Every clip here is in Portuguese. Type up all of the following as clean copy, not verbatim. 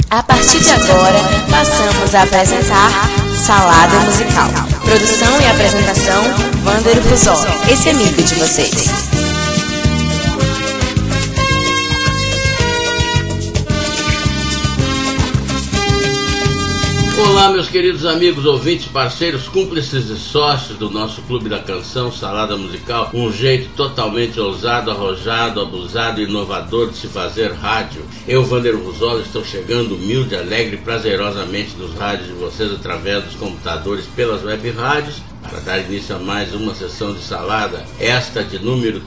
A partir de agora, passamos a apresentar Salada Musical. Produção e apresentação, Wander Ruzoli, esse amigo de vocês. Olá, meus queridos amigos, ouvintes, parceiros, cúmplices e sócios do nosso Clube da Canção, Salada Musical, um jeito totalmente ousado, arrojado, abusado e inovador de se fazer rádio. Eu, Wander Ruzoli, estou chegando humilde, alegre e prazerosamente nos rádios de vocês através dos computadores pelas web rádios, para dar início a mais uma sessão de salada, esta de número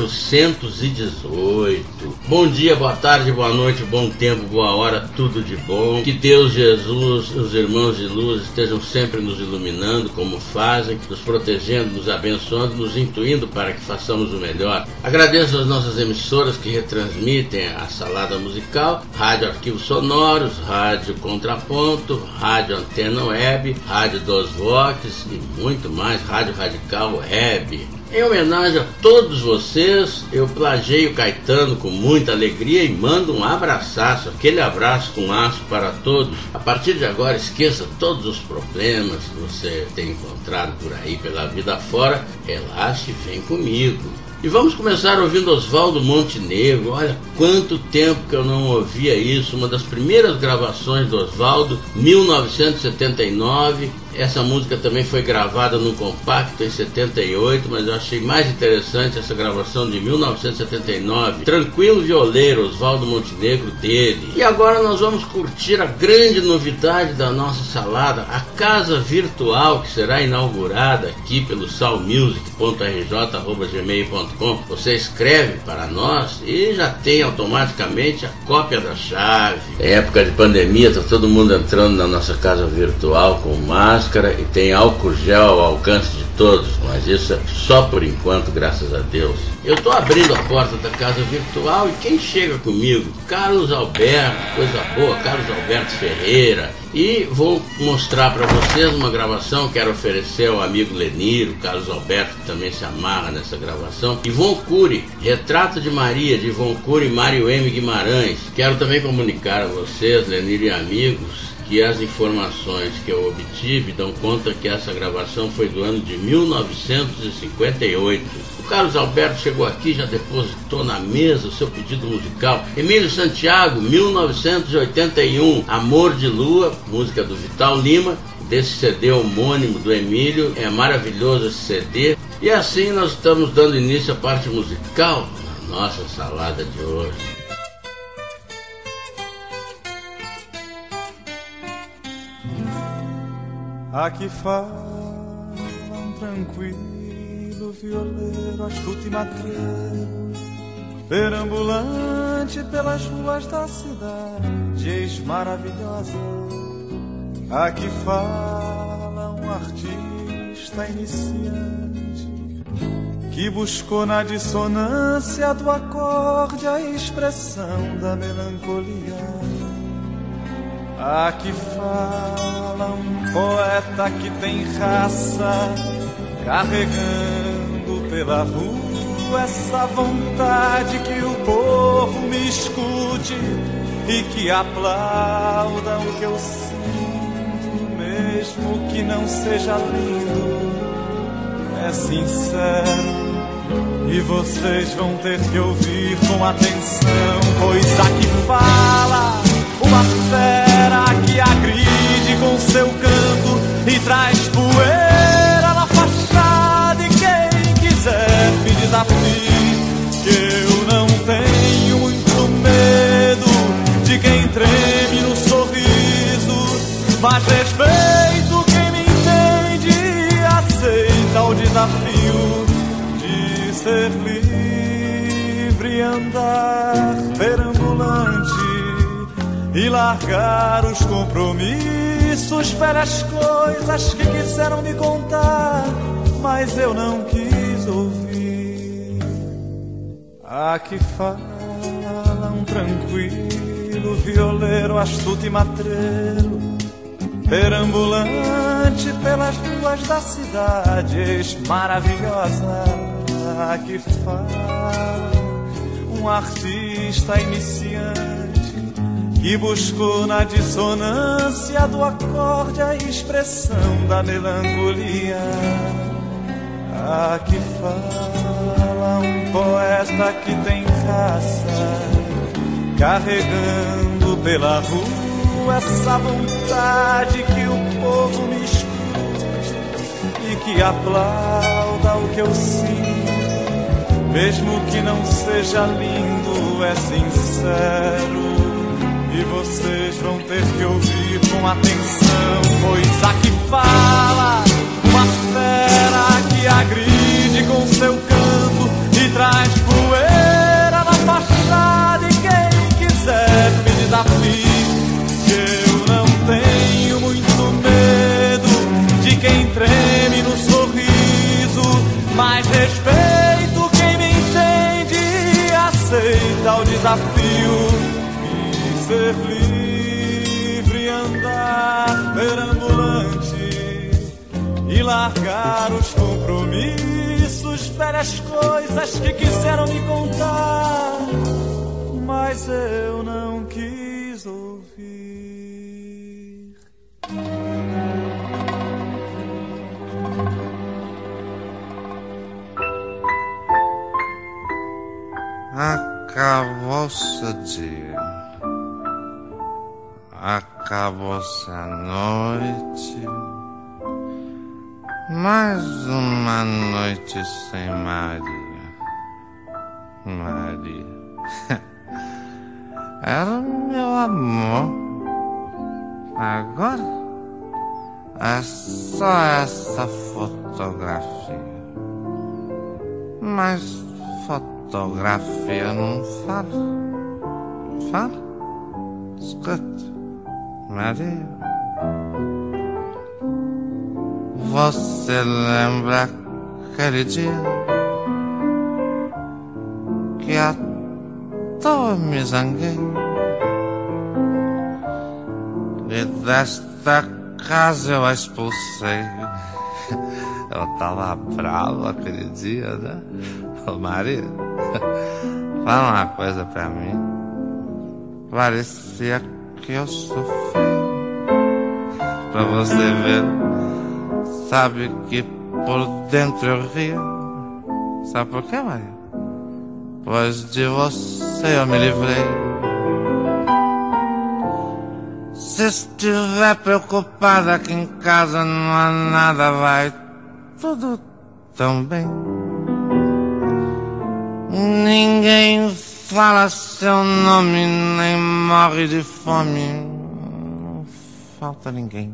418. Bom dia, boa tarde, boa noite, bom tempo, boa hora, tudo de bom. Que Deus, Jesus, os irmãos de luz estejam sempre nos iluminando como fazem, nos protegendo, nos abençoando, nos intuindo para que façamos o melhor. Agradeço às nossas emissoras que retransmitem a Salada Musical, Rádio Arquivos Sonoros, Rádio Contraponto, Rádio Antena Web, Rádio Dos Vox e muito mais, Rádio Radical Web. Em homenagem a todos vocês, eu plagiei o Caetano com muita alegria e mando um abraço, aquele abraço com laço para todos. A partir de agora, esqueça todos os problemas que você tem encontrado por aí pela vida fora, relaxe e vem comigo. E vamos começar ouvindo Oswaldo Montenegro. Olha quanto tempo que eu não ouvia isso. Uma das primeiras gravações do Oswaldo, 1979. Essa música também foi gravada num compacto em 78, mas eu achei mais interessante essa gravação de 1979. Tranquilo Violeiro, Oswaldo Montenegro dele. E agora nós vamos curtir a grande novidade da nossa salada, a casa virtual que será inaugurada aqui pelo salmusic.rj@gmail.com. Você escreve para nós e já tem automaticamente a cópia da chave. Em época de pandemia, está todo mundo entrando na nossa casa virtual com máscara e tem álcool gel ao alcance de todos, mas isso é só por enquanto, graças a Deus. Eu estou abrindo a porta da casa virtual e quem chega comigo? Carlos Alberto, coisa boa, Carlos Alberto Ferreira. E vou mostrar para vocês uma gravação que quero oferecer ao amigo Lenir, o Carlos Alberto, que também se amarra nessa gravação. Ivon Cury, Retrato de Maria, de Ivon Cury e Mário M. Guimarães. Quero também comunicar a vocês, Lenir e amigos, que as informações que eu obtive dão conta que essa gravação foi do ano de 1958. O Carlos Alberto chegou aqui, já depositou na mesa o seu pedido musical. Emílio Santiago, 1981, Amor de Lua, música do Vital Lima, desse CD homônimo do Emílio. É maravilhoso esse CD. E assim nós estamos dando início à parte musical da nossa salada de hoje. Aqui fala um tranquilo violeiro, astuto e matreiro, perambulante pelas ruas da cidade, ex-maravilhosa. Aqui fala um artista iniciante que buscou na dissonância do acorde a expressão da melancolia. Aqui fala um poeta que tem raça, carregando pela rua essa vontade que o povo me escute e que aplauda o que eu sinto, mesmo que não seja lindo, é sincero. E vocês vão ter que ouvir com atenção, pois aqui fala uma fera que agride com seu canto e traz poeira na fachada. E quem quiser me desafie, que eu não tenho muito medo de quem treme no sorriso, mas respeito quem me entende e aceita o desafio de ser livre e andar perambulante e largar os compromissos, velhas coisas que quiseram me contar, mas eu não quis ouvir. Aqui fala um tranquilo violeiro, astuto e matreiro, perambulante pelas ruas da cidade maravilhosa. Aqui fala um artista iniciante e buscou na dissonância do acorde a expressão da melancolia. Aqui fala um poeta que tem raça, carregando pela rua essa vontade que o povo me escute e que aplauda o que eu sinto, mesmo que não seja lindo, é sincero. E vocês vão ter que ouvir com atenção, pois aqui fala uma fera que agride com seu canto e traz poeira na fachada. E quem quiser me desafie, que eu não tenho muito medo de quem treme no sorriso, mas respeito quem me entende e aceita o desafio. Ser livre, andar perambulante e largar os compromissos, velhas coisas que quiseram me contar, mas eu não quis ouvir. Acabou-se o dia. Acabou-se a noite, mais uma noite sem Maria. Maria era meu amor. Agora é só essa fotografia. Mas fotografia não fala. Fala? Escuta. Maria, você lembra aquele dia que à toa me zanguei e desta casa eu a expulsei? Eu tava bravo aquele dia, né? Ô Maria, fala uma coisa pra mim. Parecia que eu sofri pra você ver. Sabe que por dentro eu ria. Sabe por quê, Maria? Pois de você eu me livrei. Se estiver preocupada aqui em casa não há nada, vai tudo tão bem. Ninguém fala seu nome, nem morre de fome. Não falta ninguém.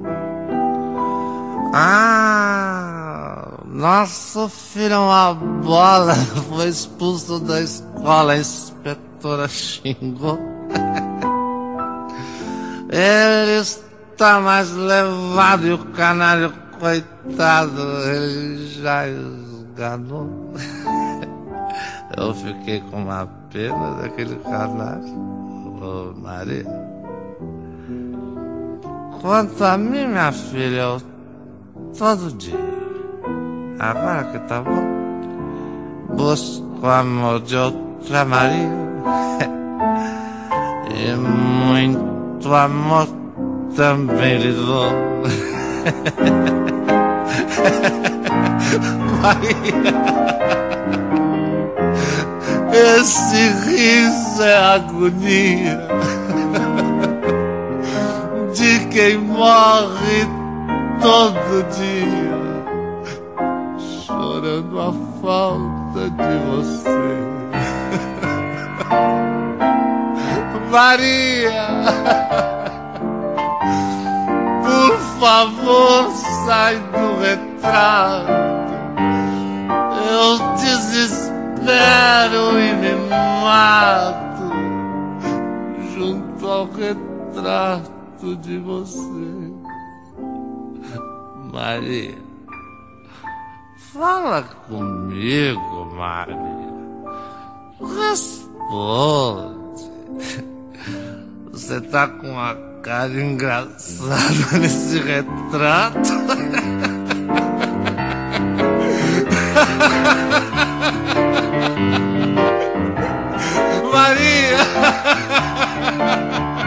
Nosso filho é uma bola. Foi expulso da escola, a inspetora xingou. Ele está mais levado e o canário, coitado, ele já esganou. Eu fiquei com uma pena daquele canário. Ô Maria, quanto a mim, minha filha, eu todo dia, agora que tá bom, busco o amor de outra Maria. E muito amor também lhe dou. Maria, esse riso é agonia de quem morre todo dia, chorando a falta de você. Maria, por favor, sai do retrato. Eu desespero e me mato junto ao retrato de você. Maria, fala comigo, Maria. Responde. Você tá com uma cara engraçada nesse retrato. Maria!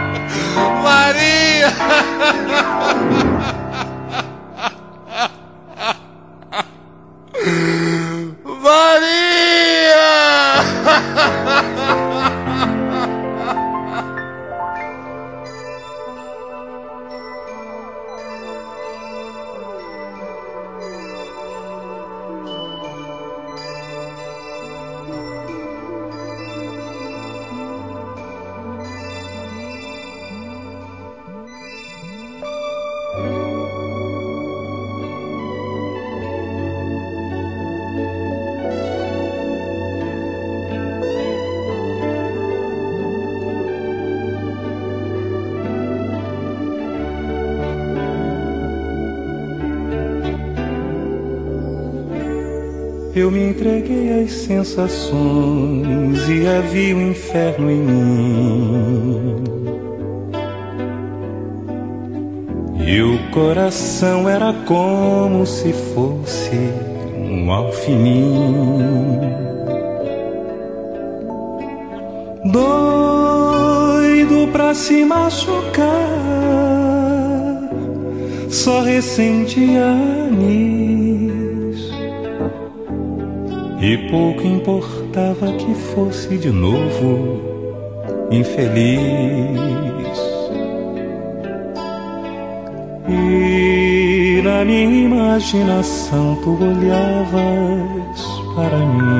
Eu me entreguei às sensações e havia o inferno em mim. E o coração era como se fosse um alfinim. Doido pra se machucar, só ressentia anis. E pouco importava que fosse de novo infeliz. E na minha imaginação tu olhavas para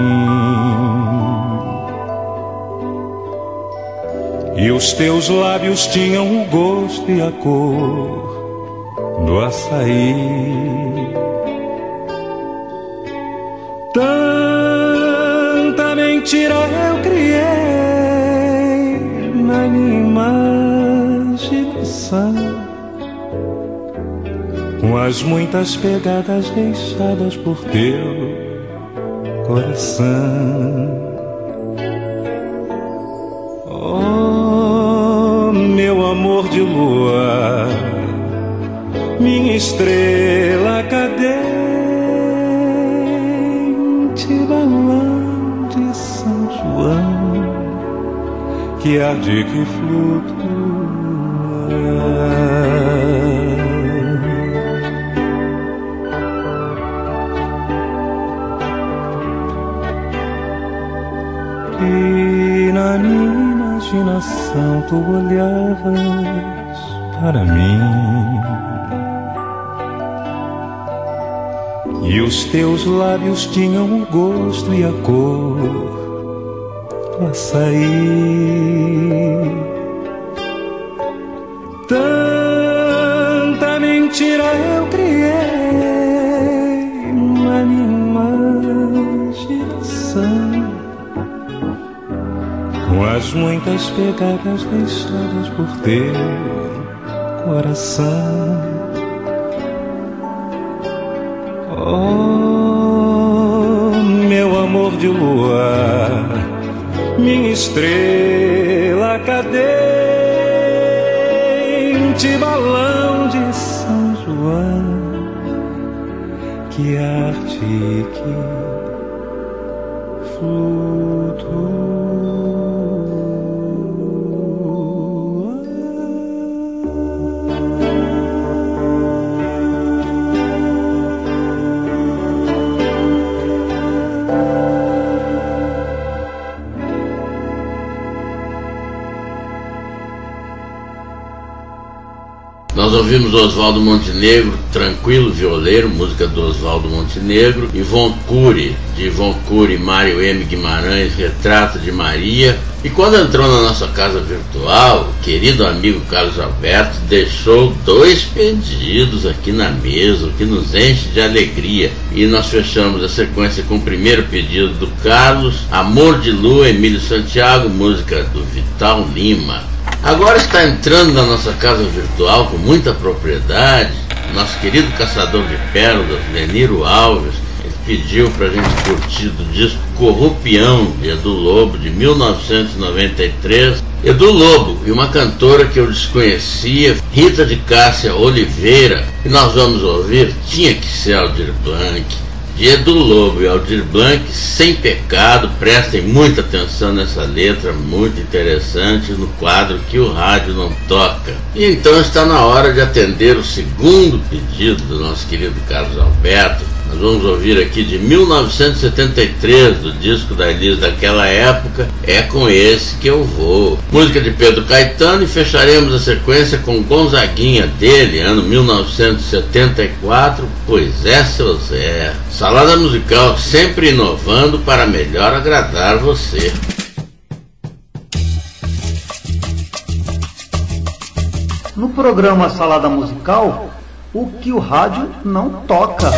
mim, e os teus lábios tinham o gosto e a cor do açaí. Tanta mentira eu criei na minha imaginação, com as muitas pegadas deixadas por teu coração. Oh, meu amor de lua, minha estrela cadente, balão de São João que arde, que flutua. E na minha imaginação tu olhavas para mim, e os teus lábios tinham o gosto e a cor do açaí. Tanta mentira eu criei na minha imaginação, com as muitas pegadas deixadas por teu coração. Oh, meu amor de lua, minha estrela cadente, balão de São João que arde, que flutua. Nós ouvimos Oswaldo Montenegro, Tranquilo Violeiro, música do Oswaldo Montenegro, Ivon Cury, de Ivon Cury, Mário M. Guimarães, Retrato de Maria. E quando entrou na nossa casa virtual, o querido amigo Carlos Alberto deixou 2 pedidos aqui na mesa, o que nos enche de alegria. E nós fechamos a sequência com o primeiro pedido do Carlos, Amor de Lua, Emílio Santiago, música do Vital Lima. Agora está entrando na nossa casa virtual com muita propriedade nosso querido caçador de pérolas, Leniro Alves. Ele pediu pra gente curtir do disco Corrupião, de Edu Lobo, de 1993. Edu Lobo e uma cantora que eu desconhecia, Rita de Cássia Oliveira. E nós vamos ouvir Tinha Que Ser Aldir Blanc, de Edu Lobo e Aldir Blanc, Sem Pecado. Prestem muita atenção nessa letra, muito interessante, no quadro Que o Rádio Não Toca. E então está na hora de atender o segundo pedido do nosso querido Carlos Alberto. Nós vamos ouvir aqui de 1973, do disco da Elis daquela época, É Com Esse Que Eu Vou. Música de Pedro Caetano, e fecharemos a sequência com Gonzaguinha dele, ano 1974, Pois É Seu Zé. Salada musical sempre inovando para melhor agradar você. No programa Salada Musical, o que o rádio não toca.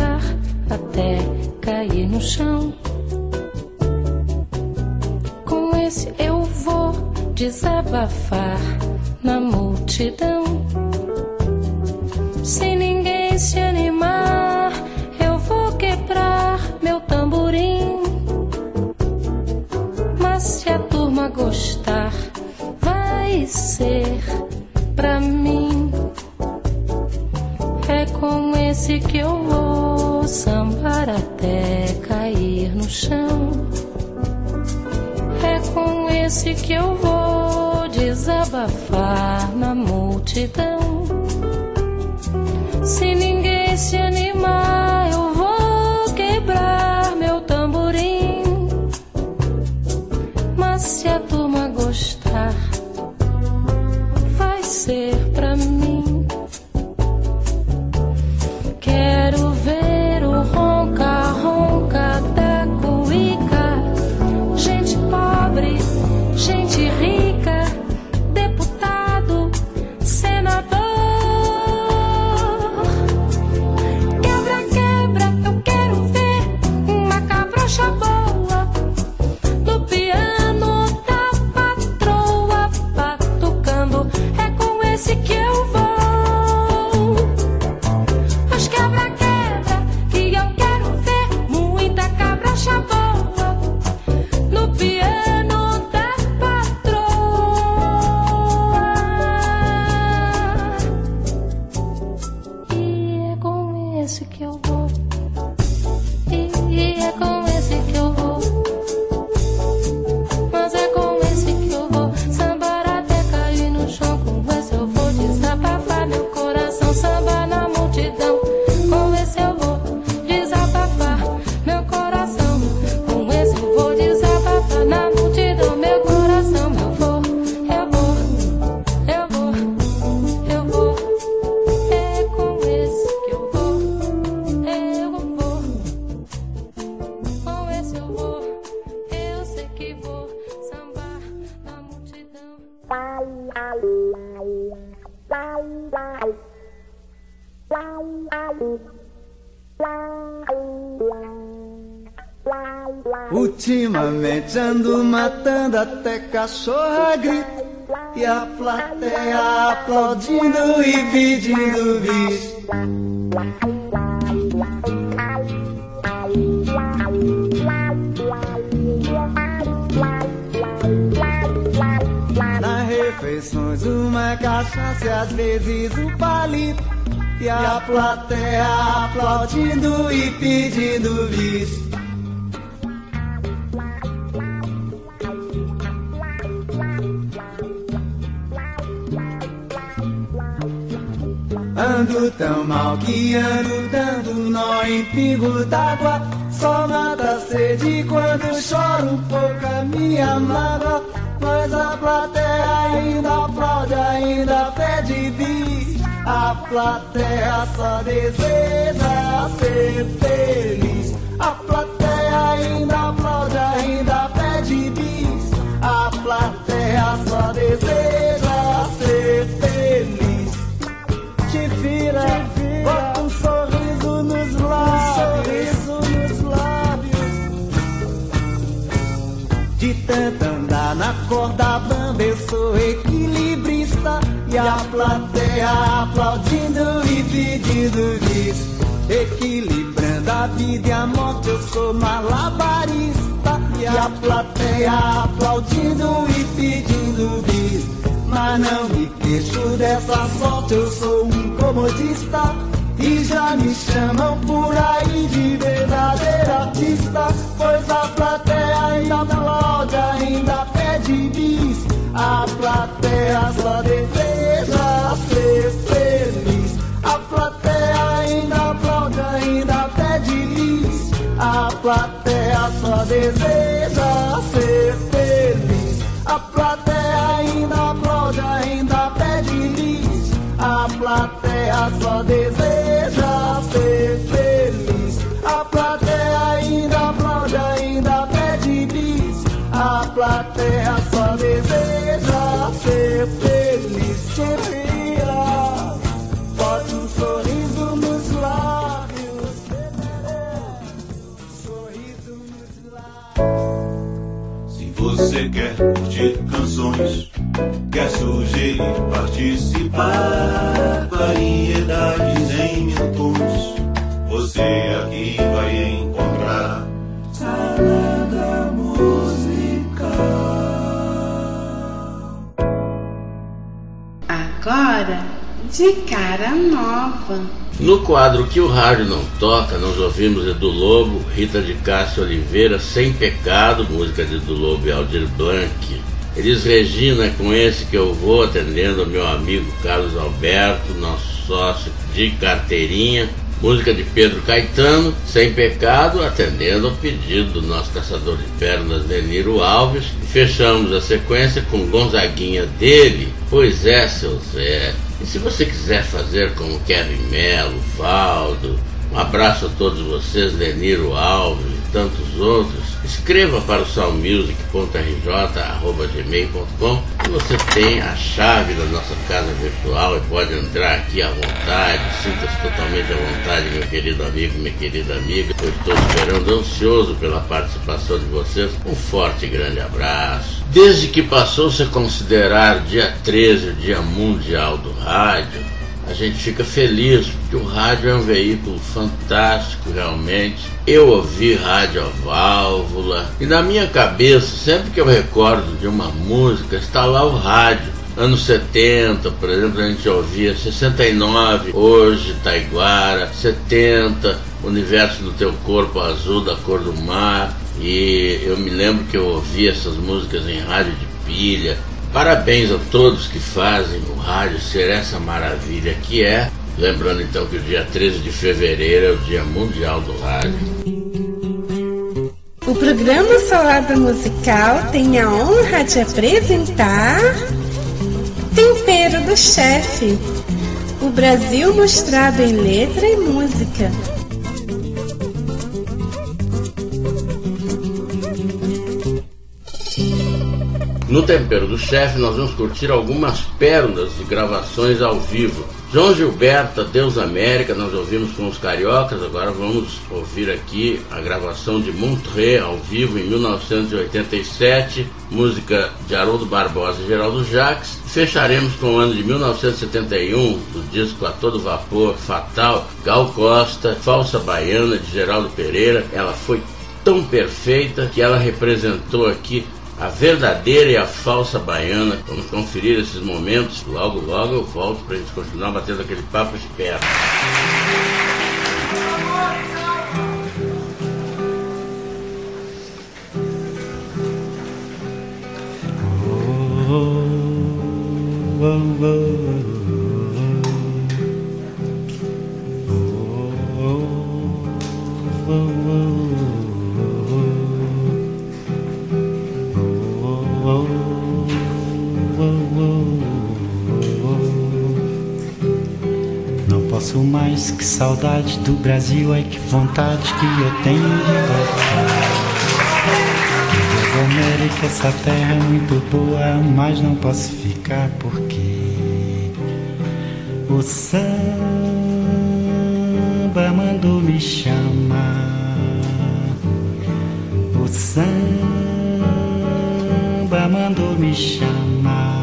sambar até cair no chão. Com esse eu vou desabafar na multidão. Se ninguém se animar, eu vou quebrar meu tamborim. Mas se a turma gostar, vai ser pra mim. É com esse que eu vou sambar até cair no chão. É com esse que eu vou desabafar na multidão. Se ninguém se animar, eu vou quebrar meu tamborim. Mas se a turma gostar, vai ser pra mim. Quero ver o ronca-ronca da cuíca. Gente pobre, gente rica, deputado, senador. Quebra-quebra, eu quero ver uma cabrocha boa no piano da patroa batucando. É com esse que eu vou. Mas quebra-quebra, que eu quero ver muita cabrocha boa no piano da patroa. E é com esse que eu vou. E é com esse que eu vou. Mas é com esse que eu vou sambar até cair no chão. Com esse eu vou desabafar meu coração, sambar na multidão. Com esse eu vou desabafar meu coração. Com esse eu vou desabafar na multidão. Meu coração, eu vou. É com esse que eu vou. Com esse eu vou. Eu sei que vou sambar na multidão. Ultimamente ando matando até cachorra grita, e a plateia aplaudindo e pedindo bis. Nas refeições uma cachaça e às vezes um palito, e a plateia aplaudindo e pedindo bis. Ando tão mal que ando dando nó em pingo d'água. Só mata a sede quando choro um pouco a minha mágoa. Mas a plateia ainda aplaude, ainda pede bis. A plateia só deseja ser feliz. A plateia ainda aplaude, ainda pede bis. A plateia só deseja ser feliz. Te vira, bota um sorriso nos lábios. De tanto andar na corda bamba eu sou equilibrista, e a plateia aplaudindo e pedindo bis. Equilibrando a vida e a morte eu sou malabarista, e a plateia aplaudindo e pedindo bis. Mas não me queixo dessa sorte, eu sou um comodista, e já me chamam por aí de verdadeiro artista. Pois a plateia ainda aplaude, ainda pede bis. A plateia só deseja ser feliz. A plateia ainda aplaude, ainda pede bis. A plateia só deseja ser feliz. A plateia ainda aplaude, ainda pede bis. A plateia só deseja ser feliz. A plateia ainda aplaude, ainda pede bis. A plateia só deseja ser feliz. Te vira, bote um sorriso nos lábios. Você quer curtir canções, quer sugerir, participar, variedades em mil tons. Você aqui vai encontrar Salada Musical. Agora, de cara nova. No quadro Que o Rádio Não Toca, nós ouvimos Edu Lobo, Rita de Cássia Oliveira, Sem Pecado, música de Edu Lobo e Aldir Blanc. Elis Regina, com esse que eu vou, atendendo ao meu amigo Carlos Alberto, nosso sócio de carteirinha. Música de Pedro Caetano, Sem Pecado, atendendo ao pedido do nosso caçador de pernas, Deniro Alves. E fechamos a sequência com Gonzaguinha dele, Pois é, seu Zé. E se você quiser fazer como Kevin Mello, Valdo, um abraço a todos vocês, Deniro Alves e tantos outros, escreva para o soundmusic.rj@gmail.com e você tem a chave da nossa casa virtual e pode entrar aqui à vontade, sinta-se totalmente à vontade, meu querido amigo, minha querida amiga. Eu estou esperando ansioso pela participação de vocês. Um forte e grande abraço. Desde que passou-se a considerar dia 13 o Dia Mundial do Rádio, a gente fica feliz, porque o rádio é um veículo fantástico realmente. Eu ouvi rádio a válvula e na minha cabeça, sempre que eu recordo de uma música, está lá o rádio. Anos 70, por exemplo, a gente ouvia 69, Hoje, Taiguara, 70, Universo do Teu Corpo Azul, da Cor do Mar. E eu me lembro que eu ouvia essas músicas em rádio de pilha. Parabéns a todos que fazem o rádio ser essa maravilha que é. Lembrando então que o dia 13 de fevereiro é o Dia Mundial do Rádio. O programa Salada Musical tem a honra de apresentar Tempero do Chefe, o Brasil mostrado em letra e música. No Tempero do Chefe nós vamos curtir algumas pérolas de gravações ao vivo. João Gilberto, Deus América, nós ouvimos com os Cariocas, agora vamos ouvir aqui a gravação de Montreux ao vivo em 1987, música de Haroldo Barbosa e Geraldo Jacques. Fecharemos com o ano de 1971, do disco A Todo Vapor, Fatal, Gal Costa, Falsa Baiana, de Geraldo Pereira. Ela foi tão perfeita que ela representou aqui a verdadeira e a falsa baiana. Vamos conferir esses momentos. Logo, logo eu volto para a gente continuar batendo aquele papo esperto. Mais que saudade do Brasil, ai que vontade que eu tenho de voltar. Deus América, essa terra é muito boa, mas não posso ficar porque o samba mandou me chamar. O samba mandou me chamar.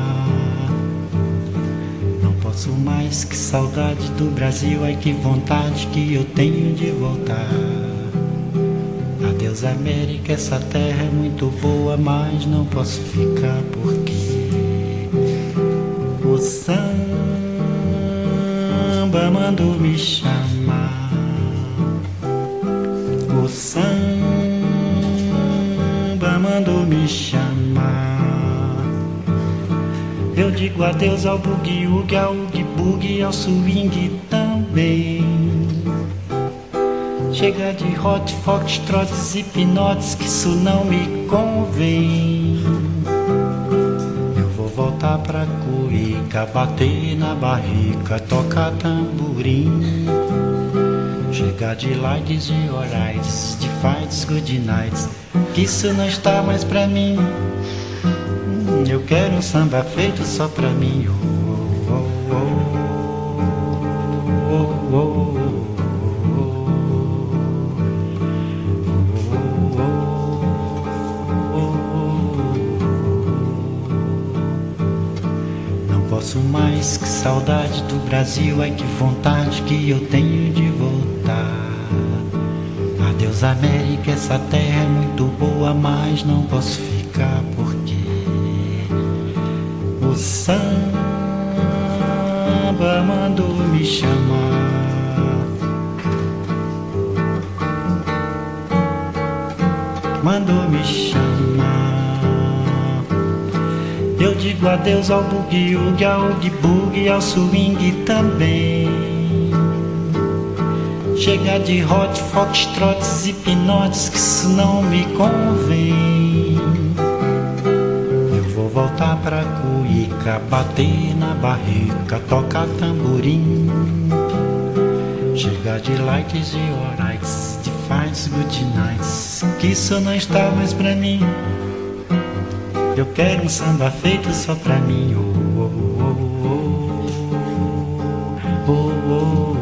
Posso mais que saudade do Brasil, ai que vontade que eu tenho de voltar. Adeus América, essa terra é muito boa, mas não posso ficar porque o samba mandou me chamar. O samba mandou me chamar. Eu digo adeus ao bugue-ugue, ao ugue-bugue, ao swing também. Chega de hot, foxtrots e pinotes, que isso não me convém. Eu vou voltar pra Cuica, bater na barrica, tocar tamborim. Chega de likes, de alrights, de fights, good nights, que isso não está mais pra mim. Eu quero um samba feito só pra mim. Oh, oh, oh, oh, oh, oh, oh, oh, oh. mais, que saudade do Brasil, ai que vontade que eu tenho de voltar. Adeus América, essa terra é muito boa, mas não posso ficar porque o samba mandou me chamar. Mandou me chamar. Eu digo adeus ao bugue-ugue, ao oogie-boogie, ao swing também. Chega de hot, foxtrots e pinotes, que isso não me convém. Eu vou voltar pra Cuíca, bater na barrica, tocar tamborim. Chega de lights e alrights, de fights, good nights, que isso não está mais pra mim. Eu quero um samba feito só pra mim. Oh, oh, oh, oh, oh, oh.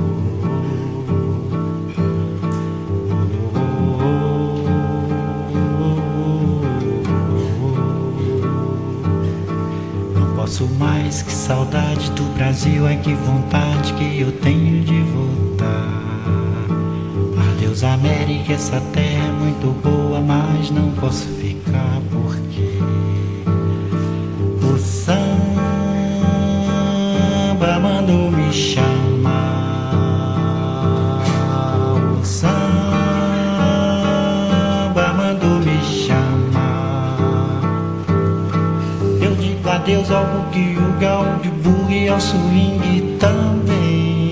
Mais, que saudade do Brasil, ai que vontade que eu tenho de voltar. Adeus América, essa terra é muito boa, mas não posso ficar porque o samba mandou me chamar. O samba mandou me chamar. Eu digo adeus ao bugue-ugue, ao oogie-boogie, ao swing também.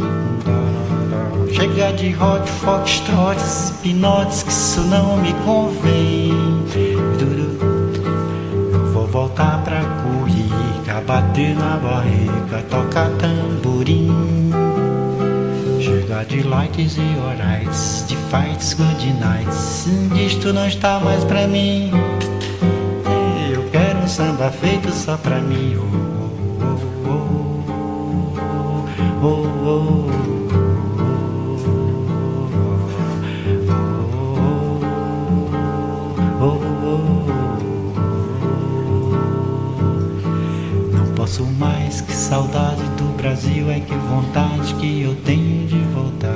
Chega de hot, foxtrots e pinotes, que isso não me convém. Eu vou voltar pra Cuíca, bater na barriga, tocar tamborim. Chega de lights e alrights, de fights, good nights, disto não está mais pra mim. Quero um samba feito só pra mim. Oh, oh, oh, oh, oh, oh, oh, oh. Não posso mais, que saudade do Brasil, é que vontade que eu tenho de voltar.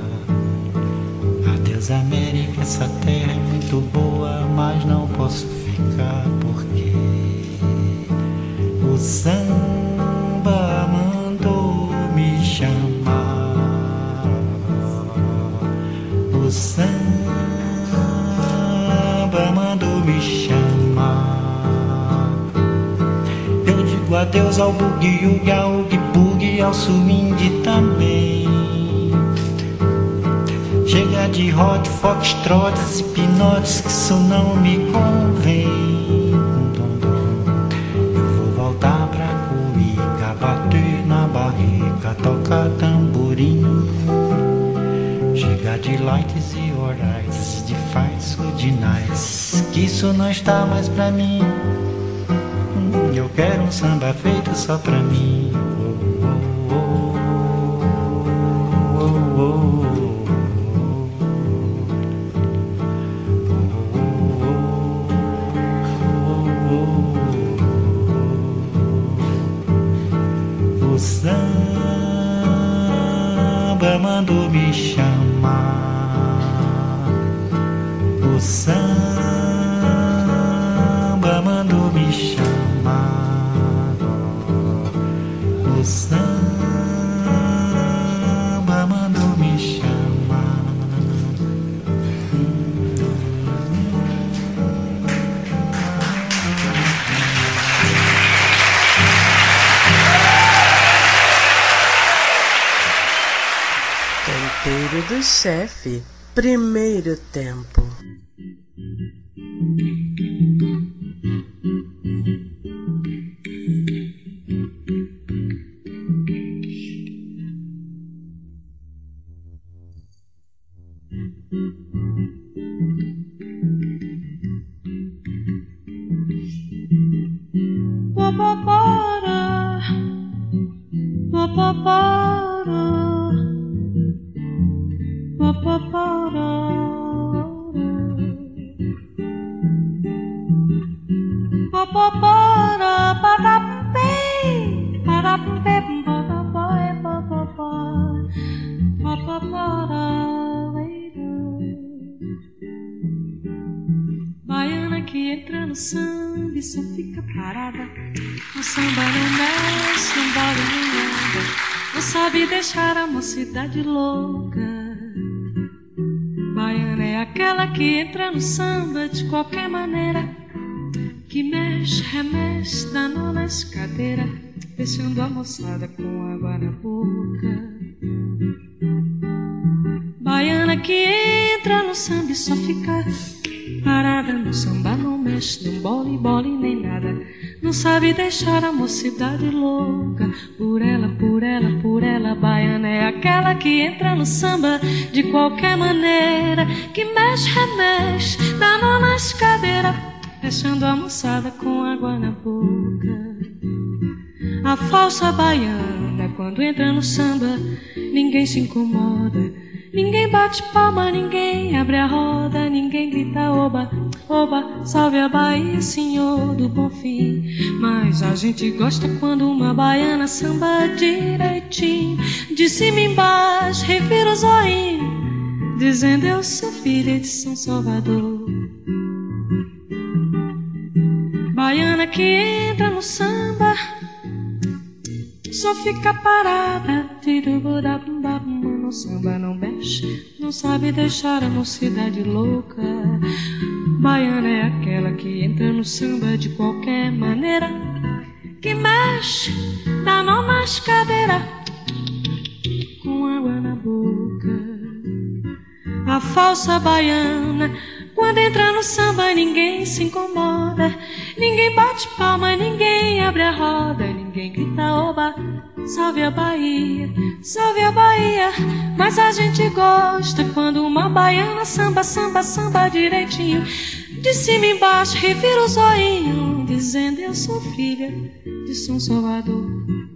Adeus América, essa terra é muito boa, mas não posso ficar porque o samba mandou me chamar. O samba mandou me chamar. Eu digo adeus ao bugue-ugue, ao oogie-boogie, ao swing também. Chega de hot, foxtrots e pinotes, que isso não me convém. Eu vou voltar pra Cuíca, bater na barriga, tocar tamborim. Chega de lights e alrights, de fights, good nights, que isso não está mais pra mim. Eu quero um samba feito só pra mim. Oh, oh, oh, oh, oh. O samba mandou me chamar. O samba mandou me chamar. O samba mandou me chamar. Tempero do Chefe, primeiro tempo. que entra no samba e só fica parada. O samba não mexe, não vale nem nada, não sabe deixar a mocidade louca. Baiana é aquela que entra no samba de qualquer maneira, que mexe, remexe, dá nó nas cadeiras, deixando a moçada com água na boca. Baiana que entra no samba e só fica parada. No samba não mexe, não bole, bole nem nada, não sabe deixar a mocidade louca. Por ela, por ela, por ela, baiana é aquela que entra no samba de qualquer maneira, que mexe, remexe, dá nó nas cadeiras, deixando a moçada com água na boca. A falsa baiana, quando entra no samba, ninguém se incomoda, ninguém bate palma, ninguém abre a roda, ninguém grita oba, oba, salve a Bahia, senhor do bom fim. Mas a gente gosta quando uma baiana samba direitinho, de cima embaixo, revira o zoinho, dizendo eu sou filha de São Salvador. Baiana que entra no samba só fica parada, no samba não mexe, não sabe deixar a mocidade louca. Baiana é aquela que entra no samba de qualquer maneira, que mexe, dá nó nas cadeiras, com água na boca. A falsa baiana, quando entra no samba ninguém se incomoda, ninguém bate palma, ninguém abre a roda, ninguém grita oba, salve a Bahia, salve a Bahia. Mas a gente gosta quando uma baiana samba, samba, samba direitinho, de cima embaixo, revira o zoinho, dizendo eu sou filha de São Salvador.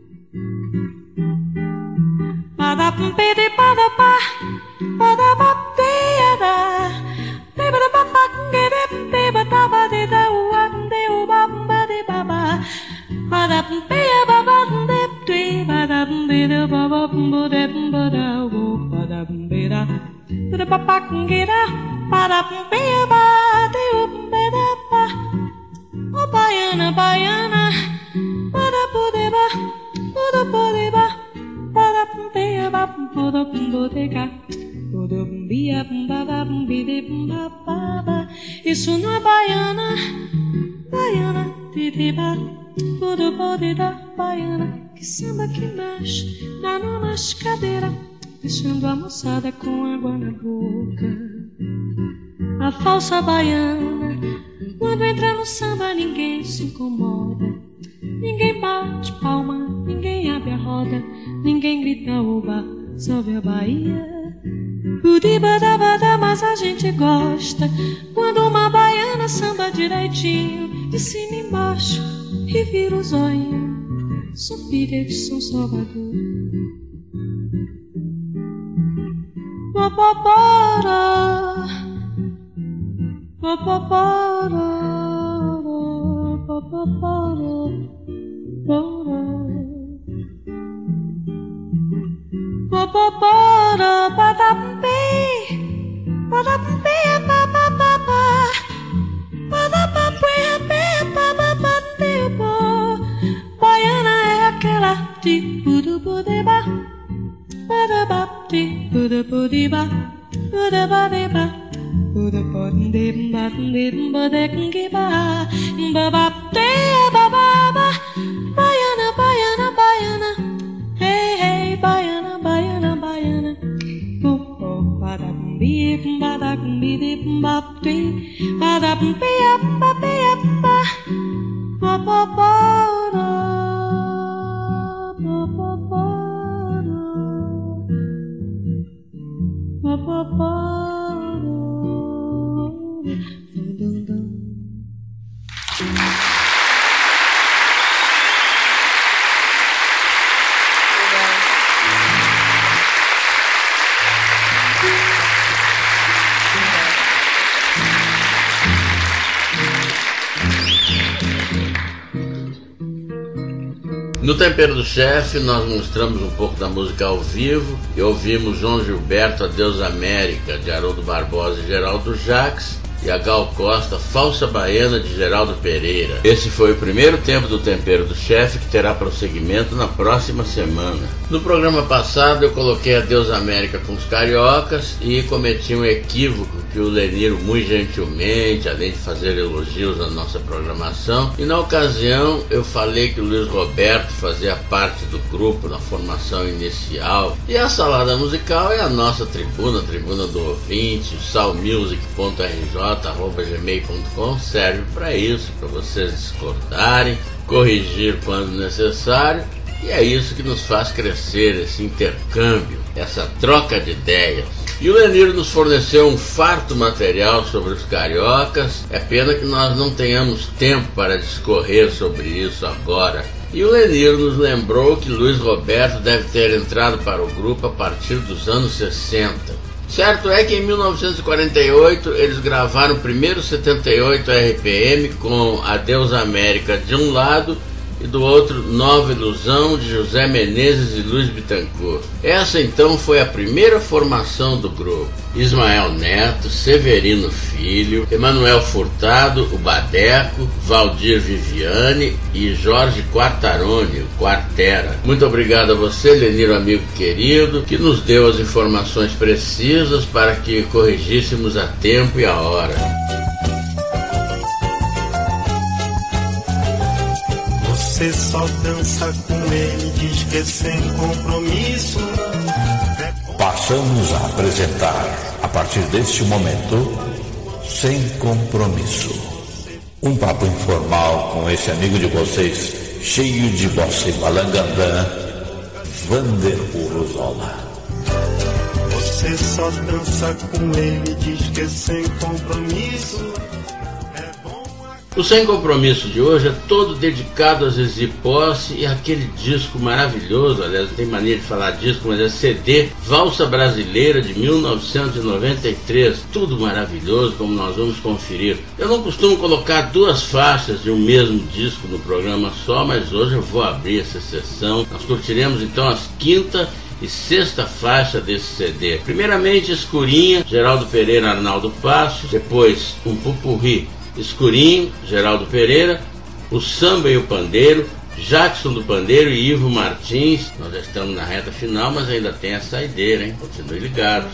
Padapum-pede, padapá, padapá-peda, oh baiana, baiana, isso não é baiana, baiana, baiana, que samba que mexe, dá nó nas cadeiras, deixando a moçada com água na boca. A falsa baiana, quando entra no samba ninguém se incomoda, ninguém bate palma, ninguém abre a roda, ninguém grita oba, salve a Bahia. Udibadabada, mas a gente gosta quando uma baiana samba direitinho, de cima embaixo, e vira o zoinho, sou filha de São Salvador. Papapara, papapara, papapara, papapara, padapé, padapé, papapá, padapé, papapé, baiana é aquela de budubudeba, badabapti, budubudeba, budabadeba, budabodebadebadekba, babapte, bababa, baiana, baiana, baiana, hey, hey, baiana, baiana, baiana, badabim, badabim, babti, badabim, bababa, bababara, bababara, bababara, No Tempero do Chefe, nós mostramos um pouco da música ao vivo e ouvimos João Gilberto, Adeus América, de Haroldo Barbosa e Geraldo Jacques, e a Gal Costa, Falsa Baiana, de Geraldo Pereira. Esse foi o primeiro tempo do Tempero do Chefe, que terá prosseguimento na próxima semana. No programa passado eu coloquei Adeus América com os Cariocas e cometi um equívoco que o Leniro muito gentilmente, além de fazer elogios à nossa programação, e na ocasião eu falei que o Luiz Roberto fazia parte do grupo na formação inicial, e a Salada Musical é a nossa tribuna, a tribuna do ouvinte, salmusic.rj@gmail.com, serve para isso, para vocês discordarem, corrigir quando necessário, e é isso que nos faz crescer, esse intercâmbio, essa troca de ideias. E o Leniro nos forneceu um farto material sobre os cariocas, é pena que nós não tenhamos tempo para discorrer sobre isso agora. E o Leniro nos lembrou que Luiz Roberto deve ter entrado para o grupo a partir dos anos 60. Certo é que em 1948 eles gravaram o primeiro 78 RPM com Adeus América de um lado e do outro Nova Ilusão, de José Menezes e Luiz Bittencourt. Essa então foi a primeira formação do grupo. Ismael Neto, Severino Filho, Emanuel Furtado, o Badeco, Valdir Viviane e Jorge Quartarone, o Quartera. Muito obrigado a você, Leniro, amigo querido, que nos deu as informações precisas para que corrigíssemos a tempo e a hora. Você só dança com ele, diz que é sem compromisso. Passamos a apresentar, a partir deste momento, Sem Compromisso. Um papo informal com esse amigo de vocês, cheio de bossa e balangandã, Vander Urruzola. Você só dança com ele, diz que é sem compromisso. O Sem Compromisso de hoje é todo dedicado a Zizi Posse e aquele disco maravilhoso, aliás, não tem mania de falar disco, mas é CD, Valsa Brasileira de 1993, tudo maravilhoso, como nós vamos conferir. Eu não costumo colocar duas faixas de um mesmo disco no programa só, mas hoje eu vou abrir essa sessão. Nós curtiremos então as quinta e sexta faixa desse CD. Primeiramente Escurinha, Geraldo Pereira, Arnaldo Passos, depois um pupurri, Escurinho, Geraldo Pereira, o Samba e o Pandeiro, Jackson do Pandeiro e Ivo Martins. Nós já estamos na reta final, mas ainda tem a saideira, hein? Continue ligados.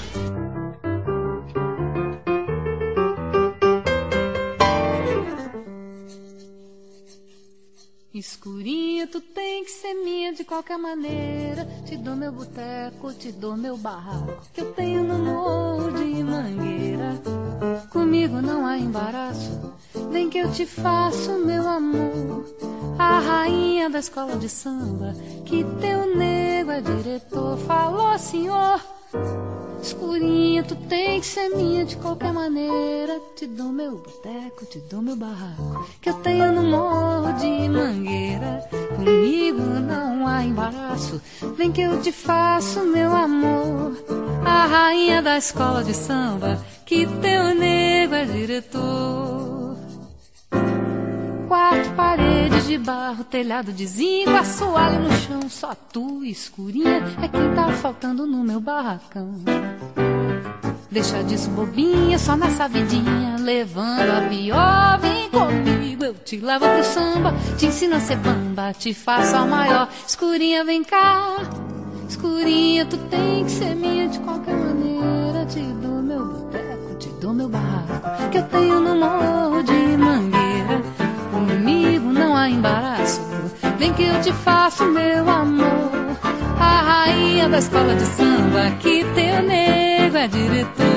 Escurinha, tu tem que ser minha de qualquer maneira. Te dou meu boteco, te dou meu barraco, que eu tenho no morro de Mangueira. Comigo não há embaraço, vem que eu te faço, meu amor. A rainha da escola de samba, que teu nego é diretor. Falou, senhor. Escurinha, tu tem que ser minha de qualquer maneira. Te dou meu boteco, te dou meu barraco, que eu tenho no morro de Mangueira. Comigo não há embaraço, vem que eu te faço, meu amor. A rainha da escola de samba, que teu nego é diretor. Quatro paredes de barro, telhado de zinco, assoalho no chão, só tu, Escurinha, é quem tá faltando no meu barracão. Deixa disso, bobinha, só nessa vidinha, levando a pior. Vem comigo, eu te levo pro samba, te ensino a ser bamba, te faço a maior. Escurinha, vem cá. Escurinha, tu tem que ser minha de qualquer maneira. Te dou meu boteco, te dou meu barraco, que eu tenho no morro de Mangueira. Comigo não há embaraço, vem que eu te faço, meu amor. A rainha da escola de samba, que teu nego é diretor.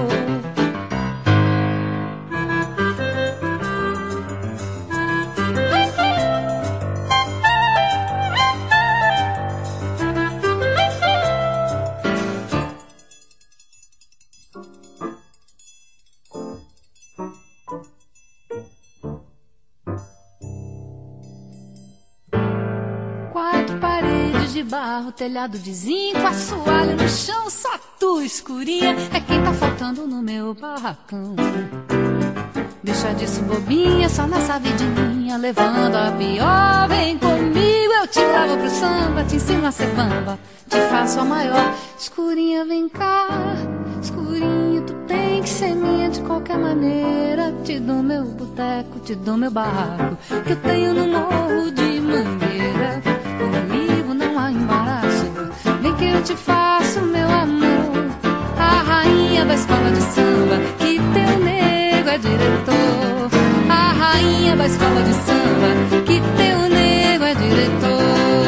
De barro, telhado de zinco, assoalho no chão, só tu, Escurinha, é quem tá faltando no meu barracão. Deixa disso, bobinha, só nessa vidinha, levando a pior. Vem comigo, eu te levo pro samba, te ensino a ser bamba, te faço a maior. Escurinha, vem cá. Escurinha, tu tem que ser minha de qualquer maneira. samba, te dou meu boteco, te dou meu barraco, que eu tenho no Morro de Mangueira. Comigo não há embaraço, vem que eu te faço, meu amor. A rainha da escola de samba, que teu nego é diretor. A rainha da escola de samba, que teu nego é diretor.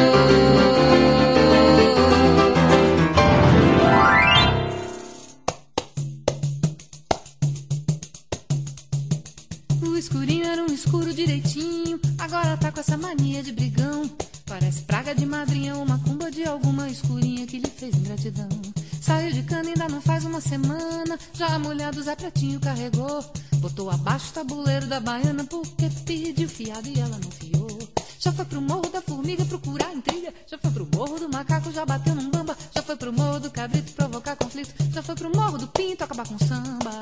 O escurinho era um escuro direitinho, agora tá com essa mania de brigão. Parece praga de madrinha ou macumba de alguma escurinha que lhe fez ingratidão. Saiu de cana ainda não faz uma semana, já a mulher do Zé Pretinho carregou. Botou abaixo o tabuleiro da baiana porque pediu fiado e ela não fiou. Já foi pro Morro da Formiga procurar intriga, já foi pro Morro do Macaco, já bateu num bamba. Já foi pro Morro do Cabrito provocar conflito, já foi pro Morro do Pinto acabar com samba.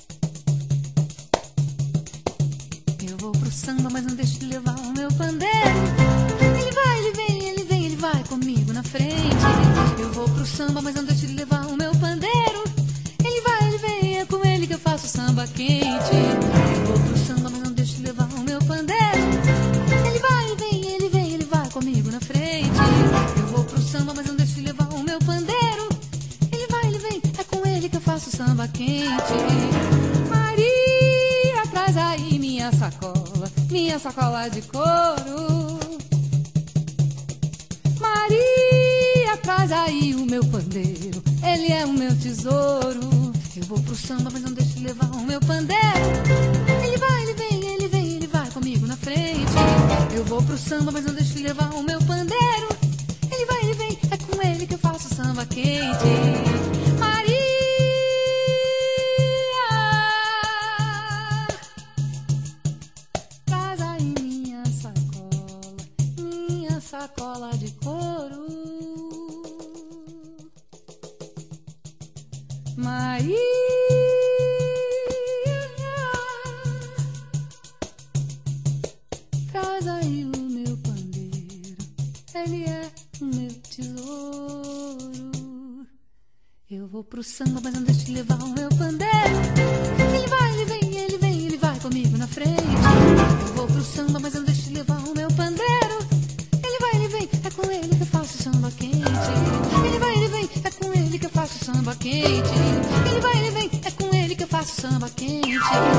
Eu vou pro samba, mas não deixo de levar o meu pandeiro. Ele vai, ele vem, ele vem, ele vai comigo na frente. Eu vou pro samba, mas não deixo de levar o meu pandeiro. Ele vai, ele vem, é com ele que eu faço samba quente. Eu vou pro samba, mas não deixo de levar o meu pandeiro. Ele vai, ele vem, ele vem, ele vai comigo na frente. Eu vou pro samba, mas não deixo de levar o meu pandeiro. Ele vai, ele vem, é com ele que eu faço samba quente. Maria, traz aí minha sacola de couro. Maria, traz aí o meu pandeiro, ele é o meu tesouro. Eu vou pro samba, mas não deixo de levar o meu pandeiro. Ele vai, ele vem, ele vem, ele vai comigo na frente. Eu vou pro samba, mas não deixo de levar o meu pandeiro. Ele vai, ele vem, é com ele que eu faço samba quente. Maria, traz aí minha sacola de couro. Maria, traz aí o meu pandeiro, ele é o meu tesouro. Eu vou pro samba, mas não deixo de levar o meu pandeiro. Ele vai, ele vem, ele vem, ele vai comigo na frente. Eu vou pro samba, mas não deixo de levar o meu pandeiro. Ele vai, ele vem, é com ele que eu faço samba quente. Ele vai, ele vem, é com ele que eu faço samba quente. Ele vai, ele vem, é com ele que eu faço samba quente.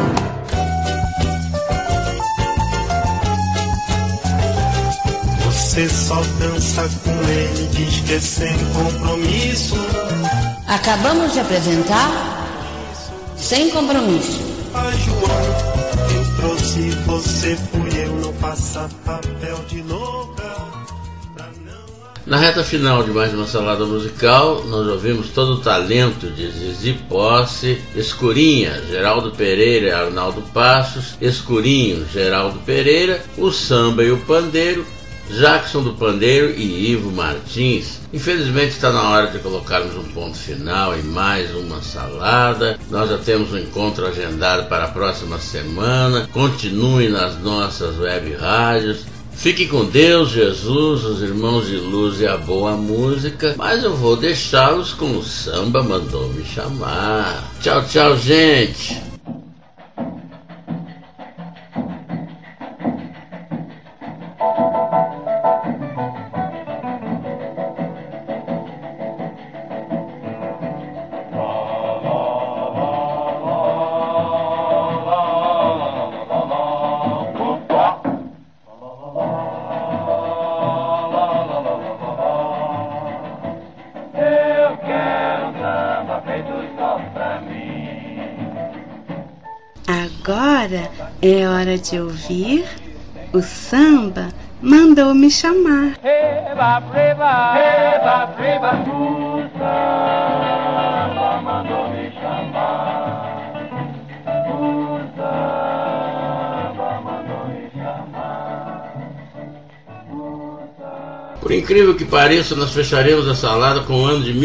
Você só dança com ele, diz que é sem compromisso. Acabamos de apresentar Sem Compromisso. A João, quem trouxe você fui eu, não faça papel de louca. Na reta final de mais uma salada musical, nós ouvimos todo o talento de Zizi Posse, Escurinha, Geraldo Pereira e Arnaldo Passos, Escurinho, Geraldo Pereira, o Samba e o Pandeiro, Jackson do Pandeiro e Ivo Martins. Infelizmente está na hora de colocarmos um ponto final em mais uma salada. Nós já temos um encontro agendado para a próxima semana. Continue nas nossas web rádios. Fique com Deus, Jesus, os irmãos de luz e a boa música. Mas eu vou deixá-los com o Samba Mandou Me Chamar. Tchau, tchau, gente. Agora é hora de ouvir o Samba Mandou Me Chamar. Eba, preba, eba, preba, o samba mandou me chamar. O samba mandou me chamar. Por incrível que pareça, nós fecharemos a salada com o ano de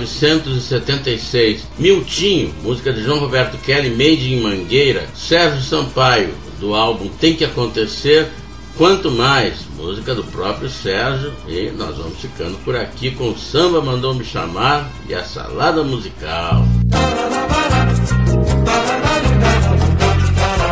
1976. Miltinho, música de João Roberto Kelly, Made in Mangueira. Sérgio Sampaio, do álbum Tem Que Acontecer, Quanto Mais, música do próprio Sérgio. E nós vamos ficando por aqui com o Samba Mandou Me Chamar e a salada musical.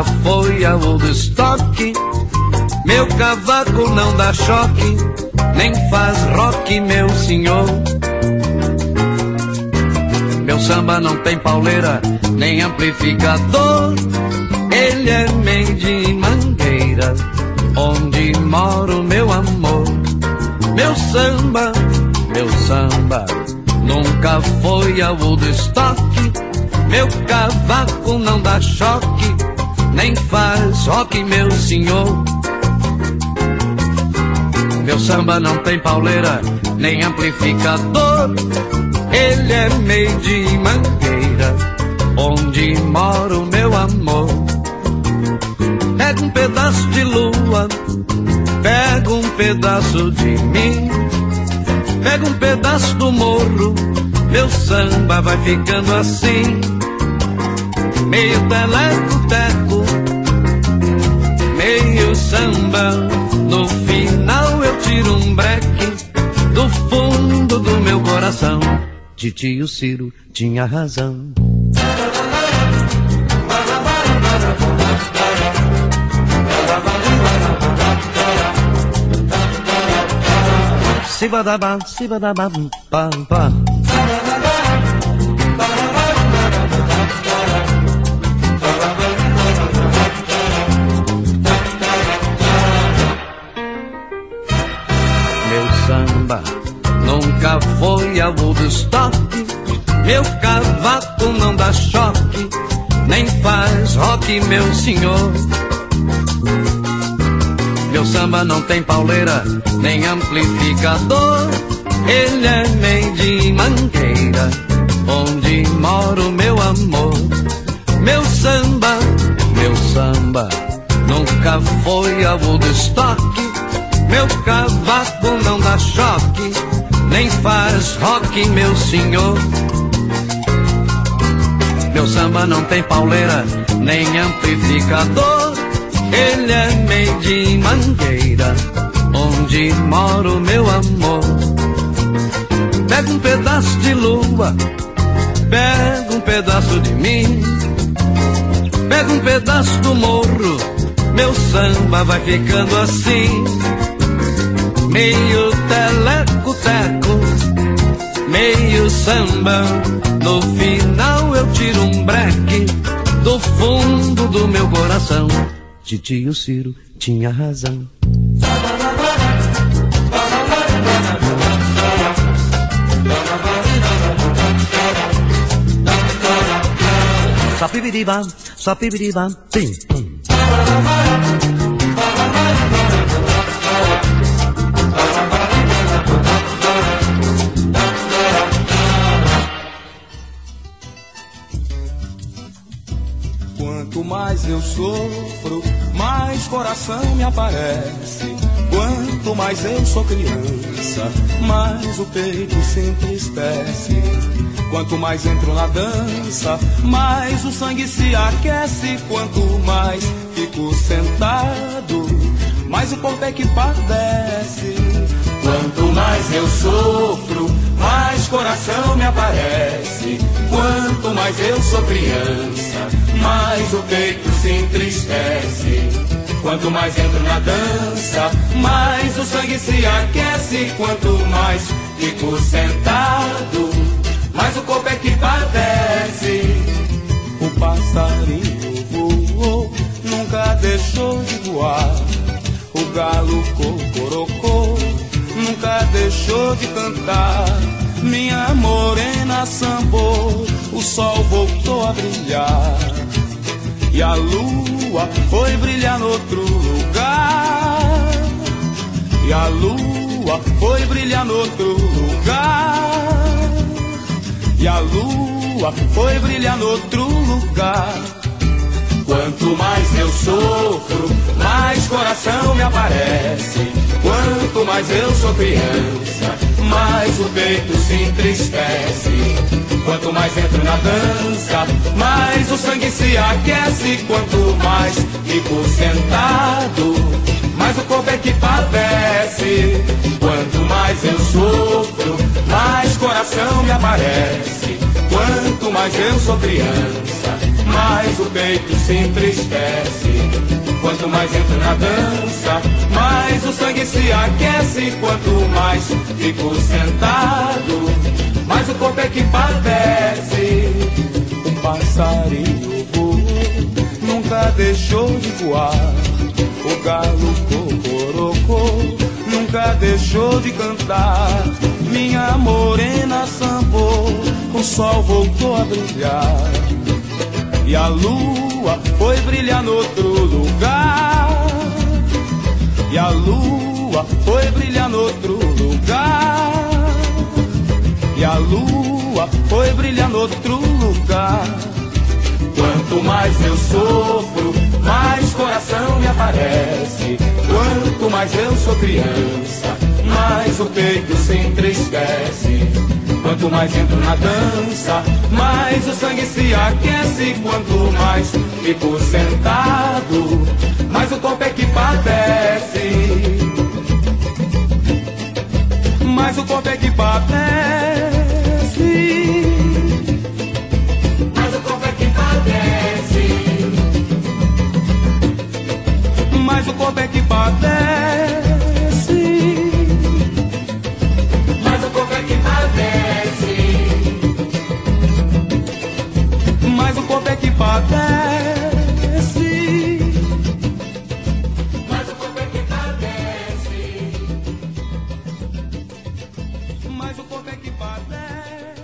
nunca foi a Woodstock. Meu cavaco não dá choque, nem faz rock, meu senhor. Meu samba não tem pauleira, nem amplificador. Ele é meio de Mangueira, onde mora o meu amor. Meu samba nunca foi a Woodstock. Meu cavaco não dá choque, nem faz rock, meu senhor. Meu samba não tem pauleira, nem amplificador. Ele é meio de Mangueira, onde mora o meu amor. Pega um pedaço de lua, pega um pedaço de mim, pega um pedaço do morro, meu samba vai ficando assim. Meio teleco-teco, meio samba, no final eu tiro um breque do fundo do meu coração. Titio Ciro tinha razão. Sibadabam, sibadabam, pam, pam. Meu samba nunca foi a Woodstock. Meu cavaco não dá choque, nem faz rock, meu senhor. Meu samba não tem pauleira, nem amplificador. Ele é meio de Mangueira, onde mora o meu amor. Meu samba nunca foi a Woodstock. Meu cavaco não dá choque, nem faz rock, meu senhor. Meu samba não tem pauleira, nem amplificador. Ele é meio de Mangueira, onde mora o meu amor. Pega um pedaço de lua, pega um pedaço de mim, pega um pedaço do morro, meu samba vai ficando assim. Meio teleco-teco, meio samba, no final eu tiro um breque do fundo do meu coração. Titio Ciro tinha razão. Sapibidibam, sapibidibam, pim, pum. Quanto mais eu sofro, mais coração me aparece. Quanto mais eu sou criança, mais o peito se entristece. Quanto mais entro na dança, mais o sangue se aquece. Quanto mais fico sentado, mais o corpo é que padece. Quanto mais eu sofro, mais coração me aparece. Quanto mais eu sou criança, mais o peito se entristece. Quanto mais entro na dança, mais o sangue se aquece. Quanto mais fico sentado, mais o corpo é que padece. O passarinho voou, nunca deixou de voar. O galo cocorocou, nunca deixou de cantar. Minha morena sambou, o sol voltou a brilhar. E a lua foi brilhar noutro lugar. E a lua foi brilhar noutro lugar. E a lua foi brilhar noutro lugar. Quanto mais eu sofro, mais coração me aparece. Quanto mais eu sou criança, mais o peito se entristece. Quanto mais entro na dança, mais o sangue se aquece. Quanto mais fico sentado, mais o corpo é que padece. Quanto mais eu sofro, mais coração me aparece. Quanto mais eu sou criança, mais o peito se entristece. Quanto mais entro na dança, mais o sangue se aquece. Quanto mais fico sentado, mais o corpo é que padece. Um passarinho voou, nunca deixou de voar. O galo cocorocou, nunca deixou de cantar. Minha morena sambou, o sol voltou a brilhar. E a lua foi brilhar no outro lugar. E a lua foi brilhar no outro lugar. E a lua foi brilhar no outro lugar. Quanto mais eu sofro, mais coração me aparece. Quanto mais eu sou criança, mais o peito se entristece. Quanto mais entro na dança, mais o sangue se aquece. Quanto mais fico sentado, mais o corpo é que padece. Mais o corpo é que padece. Mais o corpo é que padece. Mais o corpo é que padece. Mais o corpo é que padece. Mas o corpo é que padece. Mas o corpo é que padece. Mas o corpo é que padece.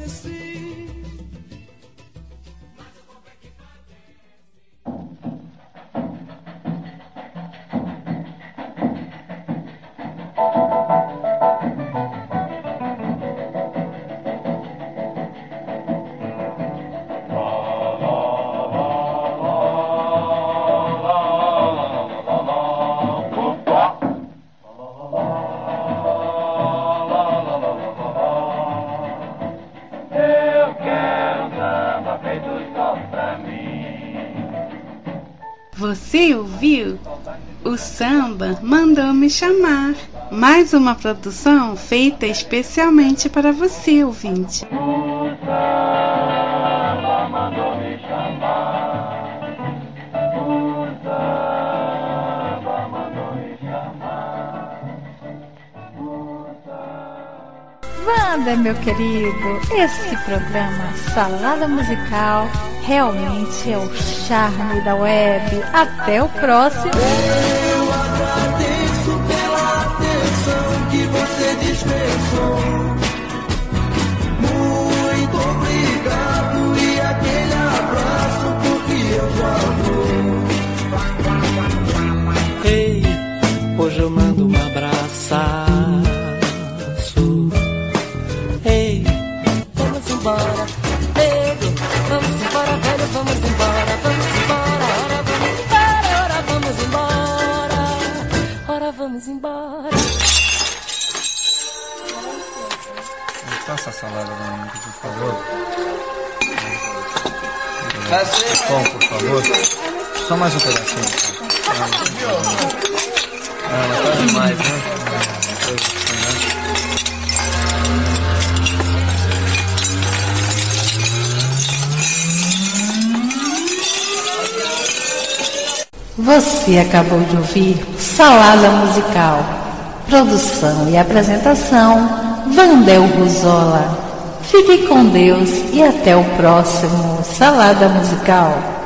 Você ouviu? O samba mandou me chamar. Mais uma produção feita especialmente para você, ouvinte. O samba mandou me chamar. O samba mandou me chamar. Wanda, meu querido, esse programa Salada Musical realmente é o charme da web. Até o próximo. Eu agradeço pela atenção que você dispensou. Muito obrigado e aquele abraço porque eu já vou. Ei, hoje eu mando um abraço. Ei, vamos embora, nego, vamos embora, velho, vamos embora, vamos embora, ora vamos embora, ora vamos embora. Passa a salada pra mim, por favor. Pão, por favor. Só mais um pedacinho. Ah, mas tá demais, né? Você acabou de ouvir Salada Musical. Produção e apresentação, Vandel Ruzola. Fique com Deus e até o próximo Salada Musical.